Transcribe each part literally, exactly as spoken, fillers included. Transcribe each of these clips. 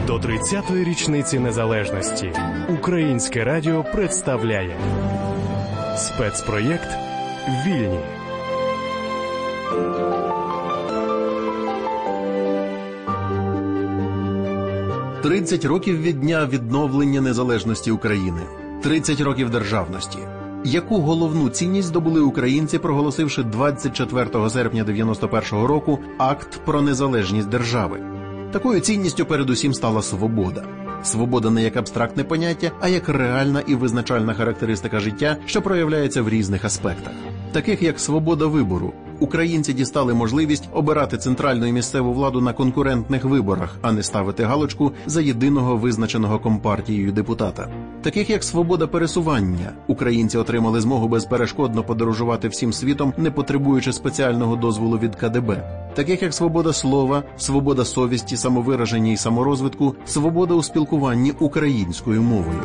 До тридцятої річниці незалежності Українське радіо представляє спецпроєкт «Вільні». тридцять років від дня відновлення незалежності України. тридцять років державності. Яку головну цінність здобули українці, проголосивши двадцять четвертого серпня дев'яносто першого року акт про незалежність держави? Такою цінністю передусім стала свобода. Свобода не як абстрактне поняття, а як реальна і визначальна характеристика життя, що проявляється в різних аспектах. Таких як свобода вибору. Українці дістали можливість обирати центральну і місцеву владу на конкурентних виборах, а не ставити галочку за єдиного визначеного компартією депутата. Таких як свобода пересування. Українці отримали змогу безперешкодно подорожувати всім світом, не потребуючи спеціального дозволу від ка де бе. Таких як свобода слова, свобода совісті, самовираження і саморозвитку, свобода у спілкуванні українською мовою.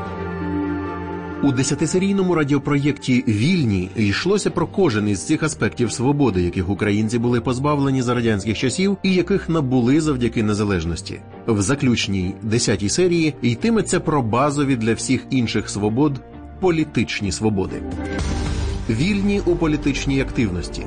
У десятисерійному радіопроєкті «Вільні» йшлося про кожен із цих аспектів свободи, яких українці були позбавлені за радянських часів і яких набули завдяки незалежності. В заключній, десятій серії йтиметься про базові для всіх інших свобод – політичні свободи. Вільні у політичній активності.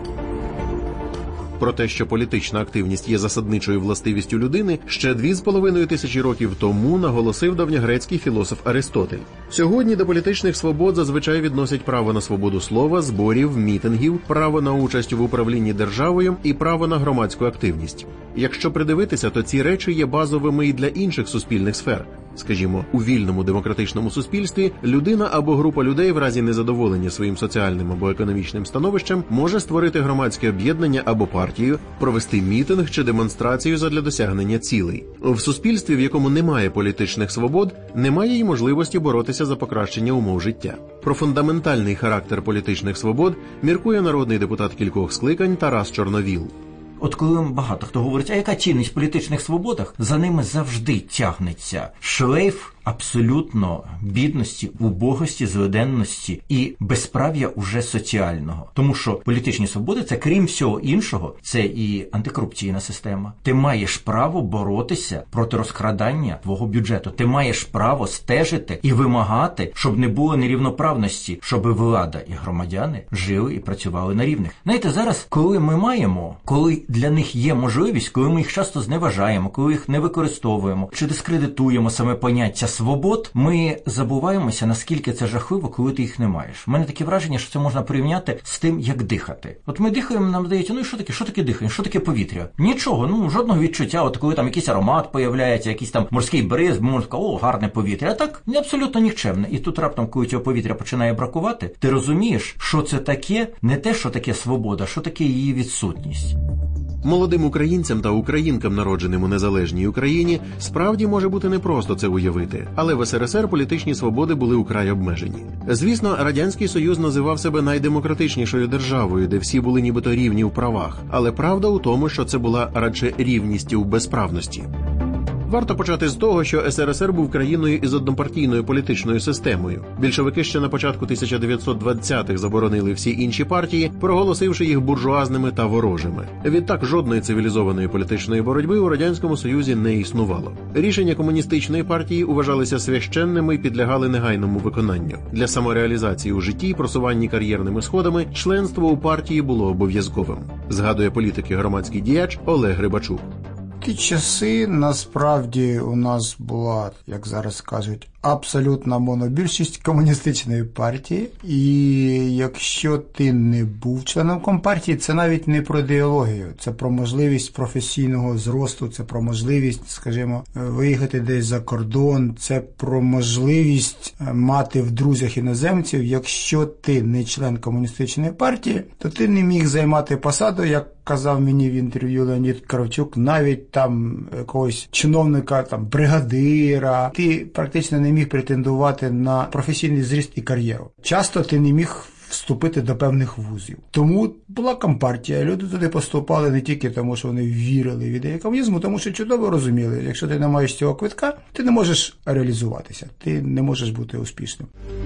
Про те, що політична активність є засадничою властивістю людини, ще дві з половиною тисячі років тому наголосив давньогрецький філософ Аристотель. Сьогодні до політичних свобод зазвичай відносять право на свободу слова, зборів, мітингів, право на участь в управлінні державою і право на громадську активність. Якщо придивитися, то ці речі є базовими і для інших суспільних сфер. Скажімо, у вільному демократичному суспільстві людина або група людей в разі незадоволення своїм соціальним або економічним становищем може створити громадське об'єднання або партію, провести мітинг чи демонстрацію задля досягнення цілей. В суспільстві, в якому немає політичних свобод, немає й можливості боротися за покращення умов життя. Про фундаментальний характер політичних свобод міркує народний депутат кількох скликань Тарас Чорновіл. От коли багато хто говорить, а яка цінність в політичних свободах, за ними завжди тягнеться шлейф абсолютно бідності, убогості, злиденності і безправ'я уже соціального. Тому що політичні свободи – це, крім всього іншого, це і антикорупційна система. Ти маєш право боротися проти розкрадання твого бюджету. Ти маєш право стежити і вимагати, щоб не було нерівноправності, щоб влада і громадяни жили і працювали на рівних. Знаєте, зараз, коли ми маємо, коли для них є можливість, коли ми їх часто зневажаємо, коли їх не використовуємо, чи дискредитуємо саме поняття свобод, ми забуваємося, наскільки це жахливо, коли ти їх не маєш. У мене таке враження, що це можна порівняти з тим, як дихати. От ми дихаємо, нам здається, ну і що таке? Що таке дихання? Що таке повітря? Нічого, ну жодного відчуття. От коли там якийсь аромат появляється, якийсь там морський бриз, можна сказати, о, гарне повітря. А так, абсолютно нікчемне. І тут раптом, коли цього повітря починає бракувати, ти розумієш, що це таке, не те, що таке свобода, що таке її відсутність. Молодим українцям та українкам, народженим у незалежній Україні, справді може бути непросто це уявити, але в ес ер ес ер політичні свободи були украй обмежені. Звісно, Радянський Союз називав себе найдемократичнішою державою, де всі були нібито рівні в правах, але правда у тому, що це була радше рівність у безправності. Варто почати з того, що ес ер ес ер був країною із однопартійною політичною системою. Більшовики ще на початку тисяча дев'ятсот двадцятих заборонили всі інші партії, проголосивши їх буржуазними та ворожими. Відтак жодної цивілізованої політичної боротьби у Радянському Союзі не існувало. Рішення комуністичної партії вважалися священними і підлягали негайному виконанню. Для самореалізації у житті і просуванні кар'єрними сходами членство у партії було обов'язковим. Згадує політик і громадський діяч Олег Рибачук. Ті часи, насправді, у нас була, як зараз кажуть, абсолютна монобільшість комуністичної партії. І якщо ти не був членом компартії, це навіть не про ідеологію, це про можливість професійного зросту, це про можливість, скажімо, виїхати десь за кордон, це про можливість мати в друзях іноземців. Якщо ти не член комуністичної партії, то ти не міг займати посаду, як казав мені в інтерв'ю Леонід Кравчук, навіть там якогось чиновника, там бригадира. Ти практично не міг претендувати на професійний зріст і кар'єру. Часто ти не міг вступити до певних вузів. Тому була компартія, люди туди поступали не тільки тому, що вони вірили в ідеї комунізму, тому що чудово розуміли, якщо ти не маєш цього квитка, ти не можеш реалізуватися, ти не можеш бути успішним.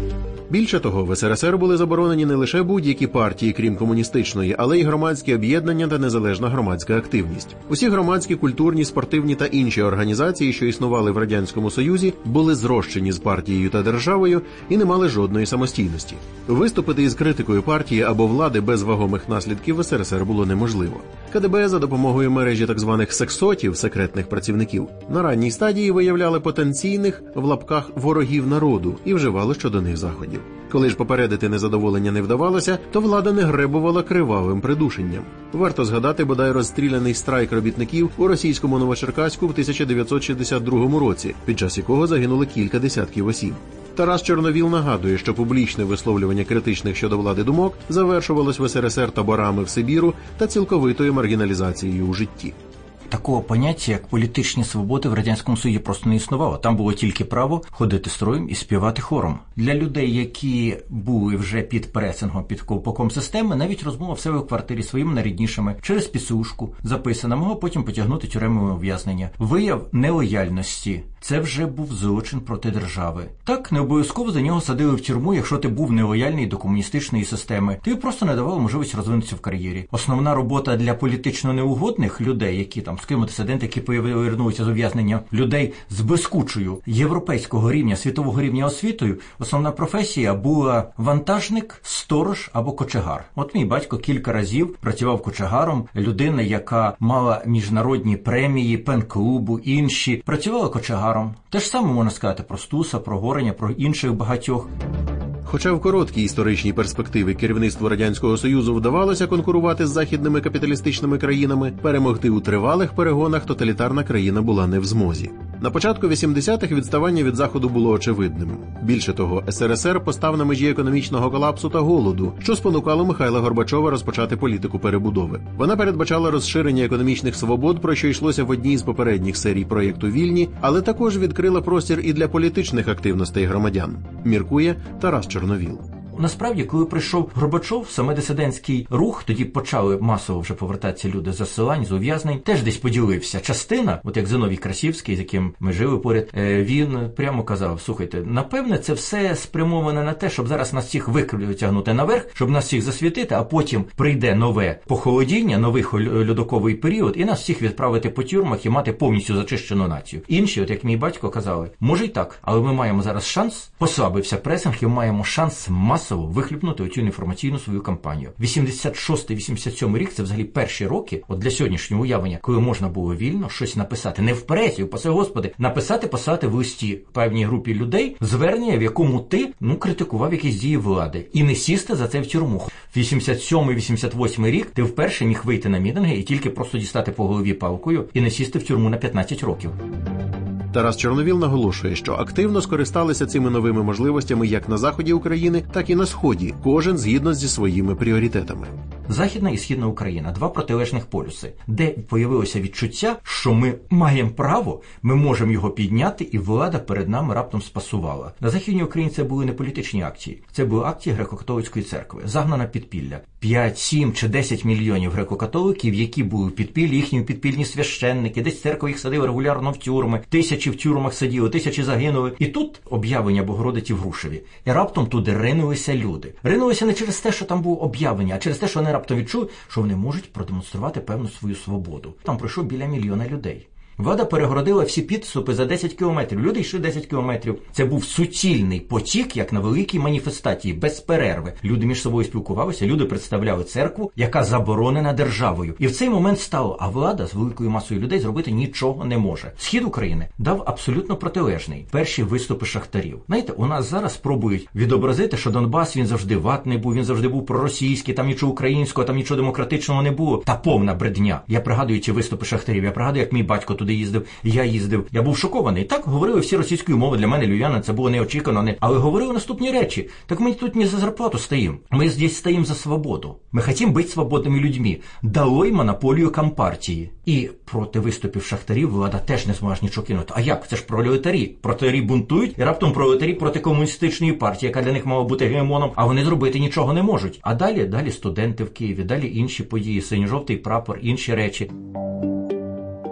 Більше того, в ес ер ес ер були заборонені не лише будь-які партії, крім комуністичної, але й громадські об'єднання та незалежна громадська активність. Усі громадські, культурні, спортивні та інші організації, що існували в Радянському Союзі, були зрощені з партією та державою і не мали жодної самостійності. Виступити із критикою партії або влади без вагомих наслідків в ес ер ес ер було неможливо. ка де бе за допомогою мережі так званих сексотів, секретних працівників, на ранній стадії виявляли потенційних, в лапках, ворогів народу і вживали щодо них заходів. Коли ж попередити незадоволення не вдавалося, то влада не гребувала кривавим придушенням. Варто згадати бодай розстріляний страйк робітників у російському Новочеркаську в тисяча дев'ятсот шістдесят другому році, під час якого загинули кілька десятків осіб. Тарас Чорновіл нагадує, що публічне висловлювання критичних щодо влади думок завершувалось в ес ер ес ер таборами в Сибіру та цілковитою маргіналізацією у житті. Такого поняття, як політичні свободи, в Радянському Союзі просто не існувало. Там було тільки право ходити строєм і співати хором. Для людей, які були вже під пресингом, під ковпаком системи, навіть розмова в себе в квартирі своїми найріднішими через пісушку записана, могла потім потягнути тюремне ув'язнення. Вияв нелояльності – це вже був злочин проти держави. Так, не обов'язково за нього садили в тюрму, якщо ти був нелояльний до комуністичної системи. Тобі просто не давали можливість розвинутися в кар'єрі. Основна робота для політично неугодних людей, які там, скажімо, дисиденти, які повернулися з ув'язнення, людей з блискучою європейського рівня, світового рівня освітою, основна професія була вантажник, сторож або кочегар. От мій батько кілька разів працював кочегаром, людина, яка мала міжнародні премії, пен-клубу, інші, працювала кочегаром. Те ж саме можна сказати про Стуса, про Гореня, про інших багатьох. Хоча в короткій історичній перспективі керівництву Радянського Союзу вдавалося конкурувати з західними капіталістичними країнами, перемогти у тривалих перегонах тоталітарна країна була не в змозі. На початку вісімдесятих відставання від Заходу було очевидним. Більше того, ес ер ес ер постав на межі економічного колапсу та голоду, що спонукало Михайла Горбачова розпочати політику перебудови. Вона передбачала розширення економічних свобод, про що йшлося в одній з попередніх серій проєкту «Вільні», але також відкрила простір і для політичних активностей громадян, міркує Тарас Чорновіл. Насправді, коли прийшов Горбачов, саме дисидентський рух, тоді почали масово вже повертатися люди з засилань, з ув'язнень, теж десь поділився. Частина, от як Зиновій Красівський, з яким ми жили поряд, він прямо казав: слухайте, напевне, це все спрямоване на те, щоб зараз нас всіх витягнути наверх, щоб нас всіх засвітити, а потім прийде нове похолодіння, новий льодоковий період, і нас всіх відправити по тюрмах і мати повністю зачищену націю. Інші, от як мій батько, казали: може й так, але ми маємо зараз шанс, послабився пресинг, і маємо шанс масово вихлюпнути оцю інформаційну свою кампанію. вісімдесят шостий - вісімдесят сьомий рік – це взагалі перші роки, от для сьогоднішнього уявлення, коли можна було вільно щось написати, не в пресі, упаси Господи, написати, писати в листі певній групі людей звернення, в якому ти, ну, критикував якісь дії влади, і не сісти за це в тюрму. вісімдесят сьомий - вісімдесят восьмий рік ти вперше міг вийти на мітинги і тільки просто дістати по голові палкою і не сісти в тюрму на п'ятнадцять років. Тарас Чорновіл наголошує, що активно скористалися цими новими можливостями як на заході України, так і на сході, кожен згідно зі своїми пріоритетами. Західна і Східна Україна – два протилежних полюси, де появилося відчуття, що ми маємо право, ми можемо його підняти, і влада перед нами раптом спасувала. На Західній Україні це були не політичні акції, це були акції греко-католицької церкви, загнана підпілля. п'ять, сім чи десять мільйонів греко-католиків, які були в підпіллі, їхні підпільні священники, десь церква їх садила регулярно в тюрми, тисячі в тюрмах сиділи, тисячі загинули. І тут об'явлення Богородиці в Грушеві. І раптом туди ринулися люди. Ринулися не через те, що там було об'явлення, а через те, що вони раптом відчули, що вони можуть продемонструвати певну свою свободу. Там пройшло біля мільйона людей. Влада перегородила всі підступи за десять кілометрів. Люди йшли десять кілометрів. Це був суцільний потік, як на великій маніфестації, без перерви. Люди між собою спілкувалися, люди представляли церкву, яка заборонена державою. І в цей момент стало, а влада з великою масою людей зробити нічого не може. Схід України дав абсолютно протилежний. Перші виступи шахтарів. Знаєте, у нас зараз спробують відобразити, що Донбас, він завжди ватний був, він завжди був проросійський, там нічого українського, там нічого демократичного не було. Та повна бредня. Я пригадую ці виступи шахтарів, я пригадую, як мій батько туди їздив, я їздив. Я був шокований. Так говорили всі російською мовою. Для мене, львів'янина, це було неочікувано. Не... Але говорили наступні речі. Так ми тут не за зарплату стоїм. Ми здесь стоїм за свободу. Ми хотим бути свободними людьми. Долой монополію компартії. І проти виступів шахтарів влада теж не зможе нічого кинути. А як? Це ж пролетарі. Пролетарі бунтують, і раптом пролетарі проти комуністичної партії, яка для них мала бути гегемоном, а вони зробити нічого не можуть. А далі, далі студенти в Києві, далі інші події, синьо-жовтий прапор, інші речі.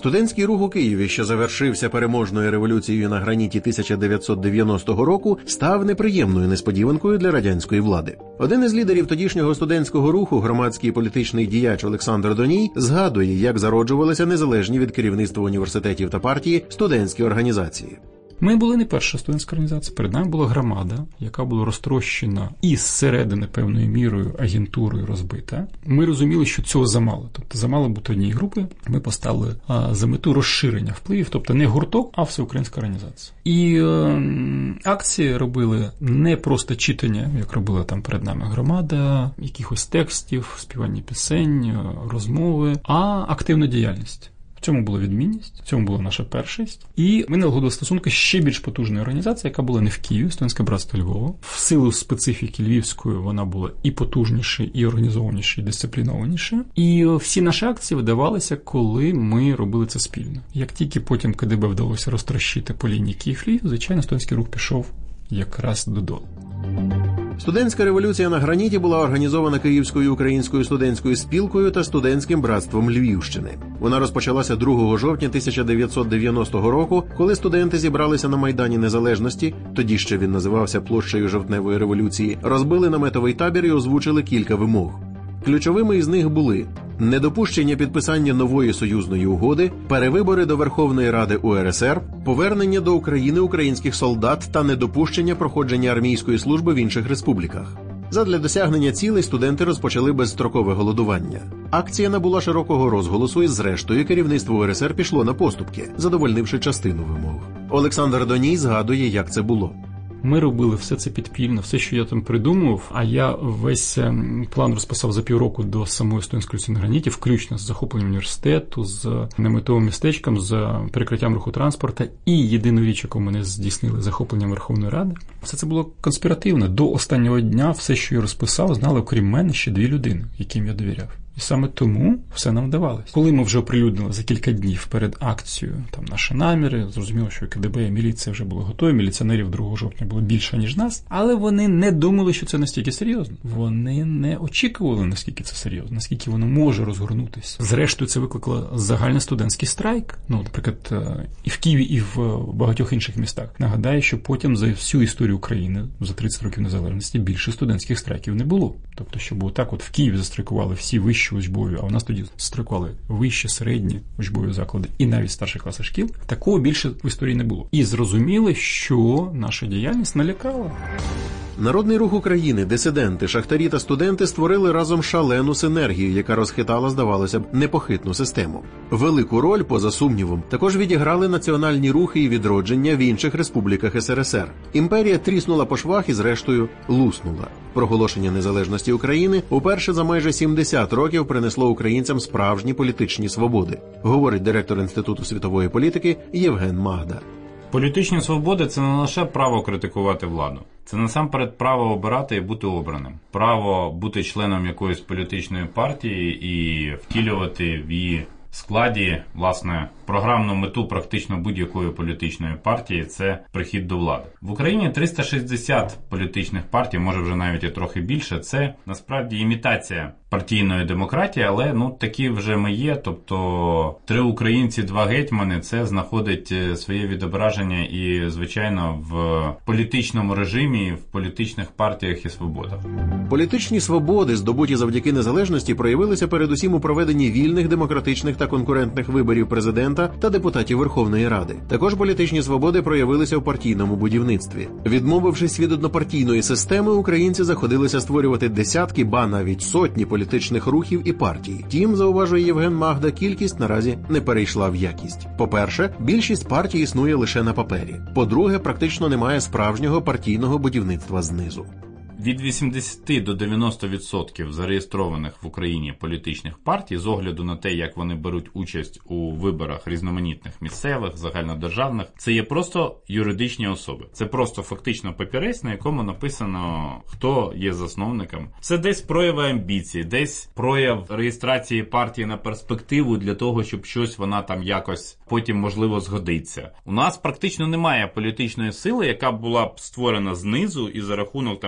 Студентський рух у Києві, що завершився переможною революцією на граніті тисяча дев'ятсот дев'яностого року, став неприємною несподіванкою для радянської влади. Один із лідерів тодішнього студентського руху, громадський і політичний діяч Олександр Доній, згадує, як зароджувалися незалежні від керівництва університетів та партії студентські організації. Ми були не перша студентська організація, перед нами була громада, яка була розтрощена і зсередини певною мірою агентурою розбита. Ми розуміли, що цього замало. Тобто замало бути однієї групи. Ми поставили а, за мету розширення впливів, тобто не гурток, а всеукраїнська організація. І е, акції робили не просто читання, як робила там перед нами громада, якихось текстів, співання пісень, розмови, а активна діяльність. В цьому була відмінність, в цьому була наша першість. І ми налагодили стосунки з ще більш потужною організацією, яка була не в Києві, Студентське братство Львова. В силу специфіки львівської вона була і потужніша, і організованіша, і дисциплінованіша. І всі наші акції видавалися, коли ми робили це спільно. Як тільки потім КДБ вдалося розтрощити по лінії Київ-Львів, звичайно, студентський рух пішов якраз додолу. Студентська революція на граніті була організована Київською українською студентською спілкою та студентським братством Львівщини. Вона розпочалася другого жовтня тисяча дев'ятсот дев'яностого року, коли студенти зібралися на Майдані Незалежності, тоді ще він називався площею Жовтневої революції, розбили наметовий табір і озвучили кілька вимог. Ключовими із них були недопущення підписання нової союзної угоди, перевибори до Верховної Ради УРСР, повернення до України українських солдат та недопущення проходження армійської служби в інших республіках. Задля досягнення цілей студенти розпочали безстрокове голодування. Акція набула широкого розголосу і зрештою керівництво УРСР пішло на поступки, задовольнивши частину вимог. Олександр Доній згадує, як це було. Ми робили все це підпільно, все, що я там придумував, а я весь план розписав за півроку до самої студентської революції на граніті, включно з захопленням університету, з наметовим містечком, з перекриттям руху транспорту і єдину річ, яку мене здійснили, захопленням Верховної Ради. Все це було конспіративно. До останнього дня все, що я розписав, знали, окрім мене, ще дві людини, яким я довіряв. І саме тому все нам вдавалося. Коли ми вже оприлюднили за кілька днів перед акцією там наші наміри, зрозуміло, що КДБ і міліція вже були готові, міліціонерів другого жовтня було більше, ніж нас, але вони не думали, що це настільки серйозно. Вони не очікували, наскільки це серйозно, наскільки воно може розгорнутися. Зрештою, це викликало загальний студентський страйк, ну, наприклад, і в Києві, і в багатьох інших містах. Нагадаю, що потім за всю історію України, за тридцять років незалежності, більше студентських страйків не було. Тобто, щоб отак от в Києві застрайкували всі вищі учбові, а у нас тоді застрайкували вищі, середні учбові заклади і навіть старші класи шкіл, такого більше в історії не було. І зрозуміли, що наша діяльність налякала. Народний рух України, дисиденти, шахтарі та студенти створили разом шалену синергію, яка розхитала, здавалося б, непохитну систему. Велику роль, поза сумнівом, також відіграли національні рухи і відродження в інших республіках СРСР. Імперія тріснула по швах і, зрештою, луснула. Проголошення незалежності України уперше за майже сімдесят років принесло українцям справжні політичні свободи, говорить директор Інституту світової політики Євген Магда. Політичні свободи – це не лише право критикувати владу. Це насамперед право обирати і бути обраним. Право бути членом якоїсь політичної партії і втілювати в її складі, власне, програмну мету практично будь-якої політичної партії – це прихід до влади. В Україні триста шістдесят політичних партій, може вже навіть і трохи більше, це насправді імітація партійної демократії, але ну такі вже ми є, тобто три українці, два гетьмани, це знаходить своє відображення і, звичайно, в політичному режимі, в політичних партіях і свободах. Політичні свободи, здобуті завдяки незалежності, проявилися передусім у проведенні вільних, демократичних та конкурентних виборів президента та депутатів Верховної Ради. Також політичні свободи проявилися в партійному будівництві. Відмовившись від однопартійної системи, українці заходилися створювати десятки, ба навіть сотні політичних рухів і партій. Тім, зауважує Євген Магда, кількість наразі не перейшла в якість. По-перше, більшість партій існує лише на папері. По-друге, практично немає справжнього партійного будівництва знизу. Від вісімдесят до дев'яноста відсотків зареєстрованих в Україні політичних партій, з огляду на те, як вони беруть участь у виборах різноманітних місцевих, загальнодержавних, це є просто юридичні особи. Це просто фактично папірець, на якому написано, хто є засновником. Це десь прояви амбіції, десь прояв реєстрації партії на перспективу для того, щоб щось вона там якось потім, можливо, згодиться. У нас практично немає політичної сили, яка була б створена знизу і за рахунок там членських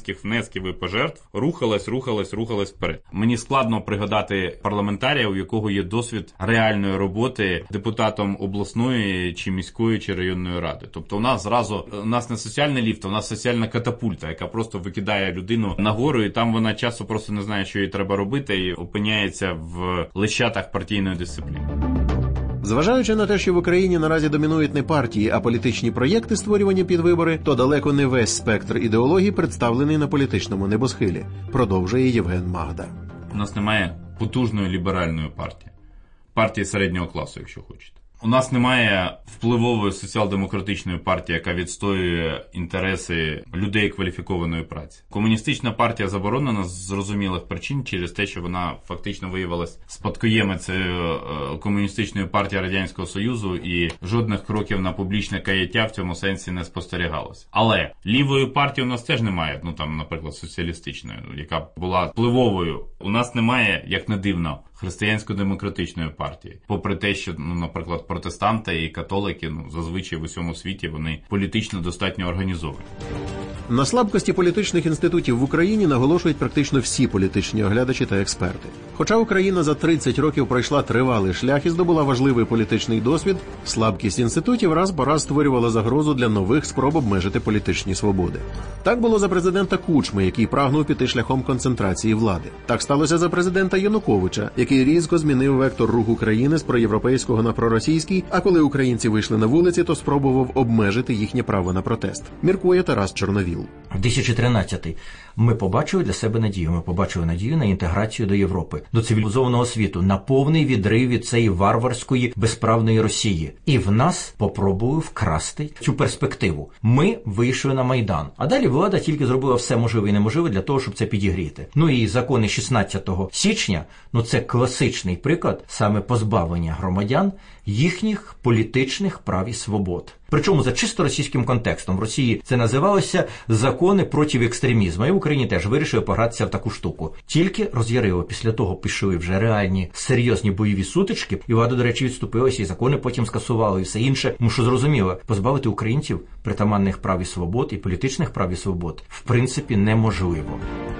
гігантських внесків і пожертв рухалась, рухалась, рухалась вперед. Мені складно пригадати парламентарія, у якого є досвід реальної роботи депутатом обласної чи міської чи районної ради. Тобто у нас зразу, у нас не соціальний ліфт, у нас соціальна катапульта, яка просто викидає людину нагору, і там вона часу просто не знає, що їй треба робити, і опиняється в лещатах партійної дисципліни. Зважаючи на те, що в Україні наразі домінують не партії, а політичні проєкти, створювані під вибори, то далеко не весь спектр ідеологій представлений на політичному небосхилі, продовжує Євген Магда. У нас немає потужної ліберальної партії, партії середнього класу, якщо хочете. У нас немає впливової соціал-демократичної партії, яка відстоює інтереси людей кваліфікованої праці. Комуністична партія заборонена з зрозумілих причин через те, що вона фактично виявилась спадкоємицею комуністичної партії Радянського Союзу, і жодних кроків на публічне каяття в цьому сенсі не спостерігалося. Але лівої партії у нас теж немає, ну там, наприклад, соціалістичної, яка була впливовою. У нас немає, як не дивно, християнсько-демократичної партії. Попри те, що, ну, наприклад, протестанти і католики, ну, зазвичай в усьому світі, вони політично достатньо організовані. На слабкості політичних інститутів в Україні наголошують практично всі політичні оглядачі та експерти. Хоча Україна за тридцять років пройшла тривалий шлях і здобула важливий політичний досвід, слабкість інститутів раз по раз створювала загрозу для нових спроб обмежити політичні свободи. Так було за президента Кучми, який прагнув піти шляхом концентрації влади. Так сталося за президента Януковича, який різко змінив вектор руху країни з проєвропейського на проросійський, а коли українці вийшли на вулиці, то спробував обмежити їхнє право на протест. Міркує Тарас Чорновіл. дві тисячі тринадцятий ми побачили для себе надію. Ми побачили надію на інтеграцію до Європи, до цивілізованого світу, на повний відрив від цієї варварської, безправної Росії. І в нас попробували вкрасти цю перспективу. Ми вийшли на Майдан. А далі влада тільки зробила все можливе і неможливе для того, щоб це підігріти. Ну і закони шістнадцятого січня, ну це класичний приклад саме позбавлення громадян їхніх політичних прав і свобод. Причому за чисто російським контекстом. В Росії це називалося закони проти екстремізму. І в Україні теж вирішили погратися в таку штуку. Тільки роз'ярило. Після того пішли вже реальні, серйозні бойові сутички. І влада, до речі, відступилася, і закони потім скасували, і все інше. Тому що зрозуміло, позбавити українців притаманних прав і свобод, і політичних прав і свобод, в принципі, неможливо.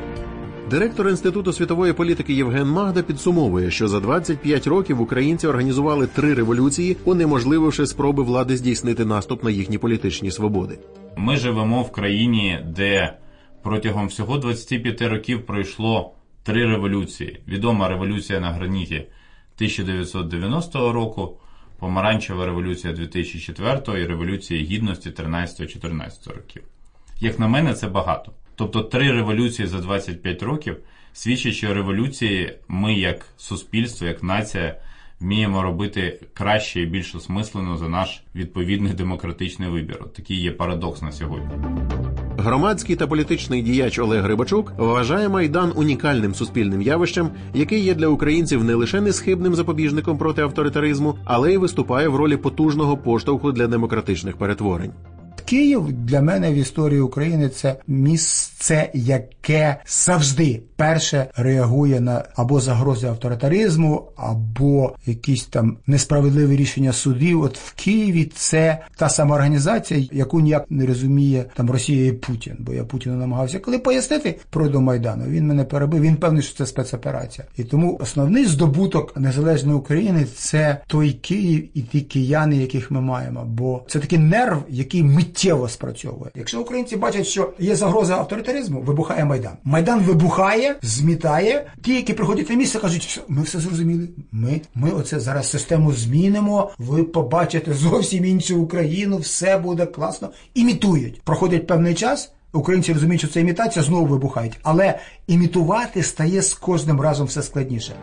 Директор Інституту світової політики Євген Магда підсумовує, що за двадцять п'ять років українці організували три революції, унеможлививши спроби влади здійснити наступ на їхні політичні свободи. Ми живемо в країні, де протягом всього двадцять п'ять років пройшло три революції. Відома революція на граніті тисяча дев'ятсот дев'яностого року, помаранчева революція дві тисячі четвертого і революція гідності тринадцятого-чотирнадцятого років. Як на мене, це багато. Тобто три революції за двадцять п'ять років свідчать, що революції ми як суспільство, як нація вміємо робити краще і більш осмислено за наш відповідний демократичний вибір. От такий є парадокс на сьогодні. Громадський та політичний діяч Олег Грибачук вважає Майдан унікальним суспільним явищем, який є для українців не лише несхибним запобіжником проти авторитаризму, але й виступає в ролі потужного поштовху для демократичних перетворень. Київ для мене в історії України – це місце, яке завжди перше реагує на або загрози авторитаризму, або якісь там несправедливі рішення судів. От в Києві це та сама організація, яку ніяк не розуміє там Росія і Путін. Бо я Путіну намагався коли пояснити про до Майдану, він мене перебив, він певний, що це спецоперація. І тому основний здобуток незалежної України – це той Київ і ті кияни, яких ми маємо. Бо це такий нерв, який миттєво спрацьовує. Якщо українці бачать, що є загроза авторитаризму, вибухає Майдан. Майдан вибухає, змітає. Ті, які приходять на місце, кажуть, що ми все зрозуміли. Ми, ми оце зараз систему змінимо, ви побачите зовсім іншу Україну, все буде класно. Імітують. Проходить певний час, українці розуміють, що це імітація, знову вибухають. Але імітувати стає з кожним разом все складніше.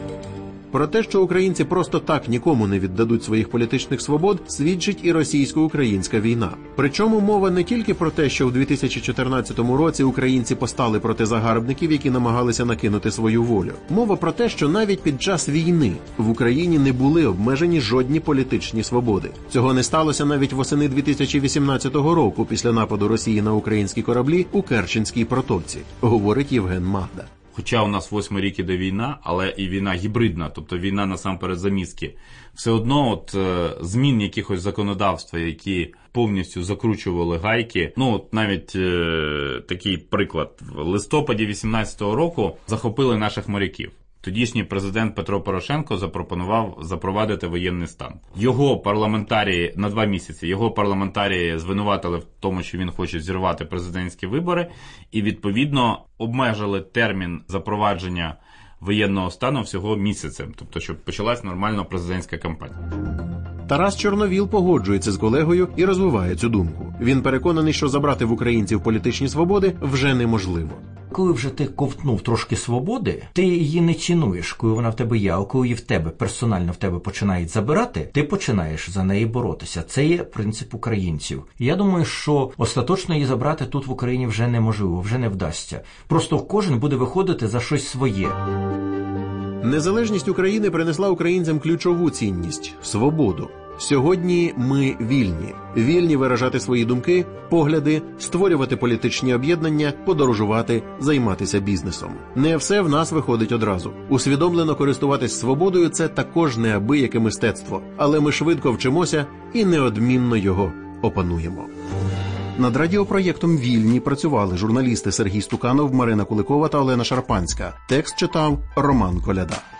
Про те, що українці просто так нікому не віддадуть своїх політичних свобод, свідчить і російсько-українська війна. Причому мова не тільки про те, що в дві тисячі чотирнадцятому році українці постали проти загарбників, які намагалися накинути свою волю. Мова про те, що навіть під час війни в Україні не були обмежені жодні політичні свободи. Цього не сталося навіть восени дві тисячі вісімнадцятого року після нападу Росії на українські кораблі у Керченській протоці, говорить Євген Магда. хоча у нас восьмий рік іде війна, але і війна гібридна, тобто війна насамперед за мізки, все одно от е, змін якихось законодавства, які повністю закручували гайки. Ну, от навіть е, такий приклад. В листопаді вісімнадцятого року захопили наших моряків. Тодішній президент Петро Порошенко запропонував запровадити воєнний стан. Його парламентарії на два місяці, його парламентарії звинуватили в тому, що він хоче зірвати президентські вибори, і відповідно обмежили термін запровадження воєнного стану всього місяцем, тобто щоб почалась нормальна президентська кампанія. Тарас Чорновіл погоджується з колегою і розвиває цю думку. Він переконаний, що забрати в українців політичні свободи вже неможливо. Коли вже ти ковтнув трошки свободи, ти її не цінуєш, коли вона в тебе є, а коли її в тебе, персонально в тебе починають забирати, ти починаєш за неї боротися. Це є принцип українців. І я думаю, що остаточно її забрати тут в Україні вже неможливо, вже не вдасться. Просто кожен буде виходити за щось своє. Незалежність України принесла українцям ключову цінність – свободу. Сьогодні ми вільні. Вільні виражати свої думки, погляди, створювати політичні об'єднання, подорожувати, займатися бізнесом. Не все в нас виходить одразу. Усвідомлено користуватись свободою – це також неабияке мистецтво. Але ми швидко вчимося і неодмінно його опануємо. Над радіопроєктом «Вільні» працювали журналісти Сергій Стуканов, Марина Куликова та Олена Шарпанська. Текст читав Роман Коляда.